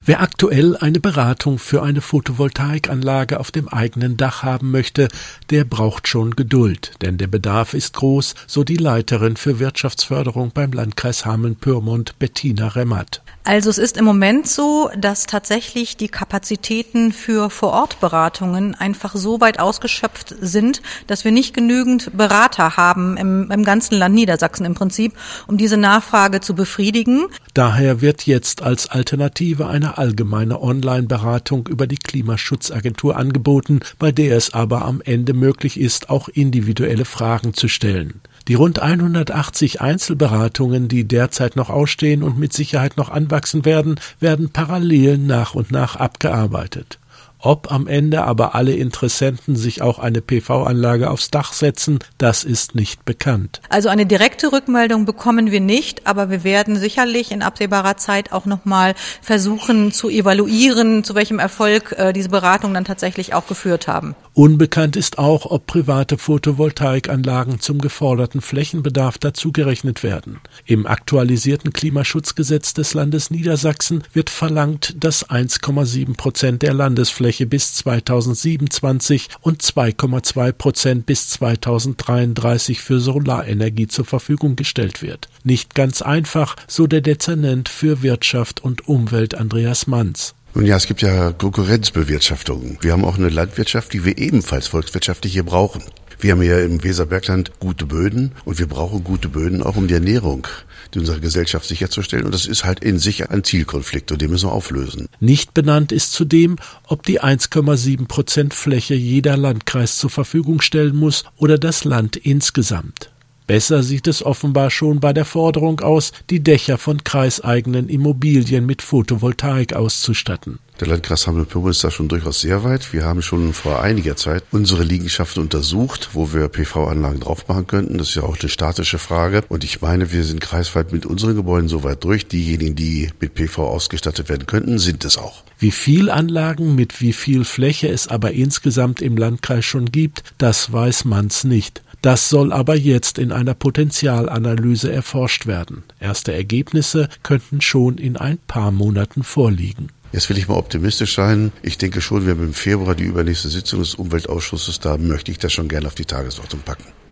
Wer aktuell eine Beratung für eine Photovoltaikanlage auf dem eigenen Dach haben möchte, der braucht schon Geduld, denn der Bedarf ist groß, so die Leiterin für Wirtschaftsförderung beim Landkreis Hameln-Pyrmont, Bettina Remmert. Also es ist im Moment so, dass tatsächlich die Kapazitäten für Vorortberatungen einfach so weit ausgeschöpft sind, dass wir nicht genügend Berater haben im ganzen Land Niedersachsen im Prinzip, um diese Nachfrage zu befriedigen. Daher wird jetzt als Alternative eine allgemeine Online-Beratung über die Klimaschutzagentur angeboten, bei der es aber am Ende möglich ist, auch individuelle Fragen zu stellen. Die rund 180 Einzelberatungen, die derzeit noch ausstehen und mit Sicherheit noch anwachsen werden, werden parallel nach und nach abgearbeitet. Ob am Ende aber alle Interessenten sich auch eine PV-Anlage aufs Dach setzen, das ist nicht bekannt. Also eine direkte Rückmeldung bekommen wir nicht, aber wir werden sicherlich in absehbarer Zeit auch nochmal versuchen zu evaluieren, zu welchem Erfolg diese Beratungen dann tatsächlich auch geführt haben. Unbekannt ist auch, ob private Photovoltaikanlagen zum geforderten Flächenbedarf dazugerechnet werden. Im aktualisierten Klimaschutzgesetz des Landes Niedersachsen wird verlangt, dass 1,7% der Landesfläche bis 2027 und 2,2% bis 2033 für Solarenergie zur Verfügung gestellt wird. Nicht ganz einfach, so der Dezernent für Wirtschaft und Umwelt Andreas Manz. Nun ja, es gibt ja Konkurrenzbewirtschaftung. Wir haben auch eine Landwirtschaft, die wir ebenfalls volkswirtschaftlich hier brauchen. Wir haben hier im Weserbergland gute Böden und wir brauchen gute Böden auch, um die Ernährung unserer Gesellschaft sicherzustellen. Und das ist halt in sich ein Zielkonflikt und den müssen wir auflösen. Nicht benannt ist zudem, ob die 1,7% Fläche jeder Landkreis zur Verfügung stellen muss oder das Land insgesamt. Besser sieht es offenbar schon bei der Forderung aus, die Dächer von kreiseigenen Immobilien mit Photovoltaik auszustatten. Der Landkreis Hameln-Pyrmont ist da schon durchaus sehr weit. Wir haben schon vor einiger Zeit unsere Liegenschaften untersucht, wo wir PV-Anlagen drauf machen könnten. Das ist ja auch eine statische Frage. Und ich meine, wir sind kreisweit mit unseren Gebäuden so weit durch. Diejenigen, die mit PV ausgestattet werden könnten, sind es auch. Wie viel Anlagen mit wie viel Fläche es aber insgesamt im Landkreis schon gibt, das weiß man's nicht. Das soll aber jetzt in einer Potenzialanalyse erforscht werden. Erste Ergebnisse könnten schon in ein paar Monaten vorliegen. Jetzt will ich mal optimistisch sein. Ich denke schon, wir haben im Februar die übernächste Sitzung des Umweltausschusses. Da möchte ich das schon gerne auf die Tagesordnung packen.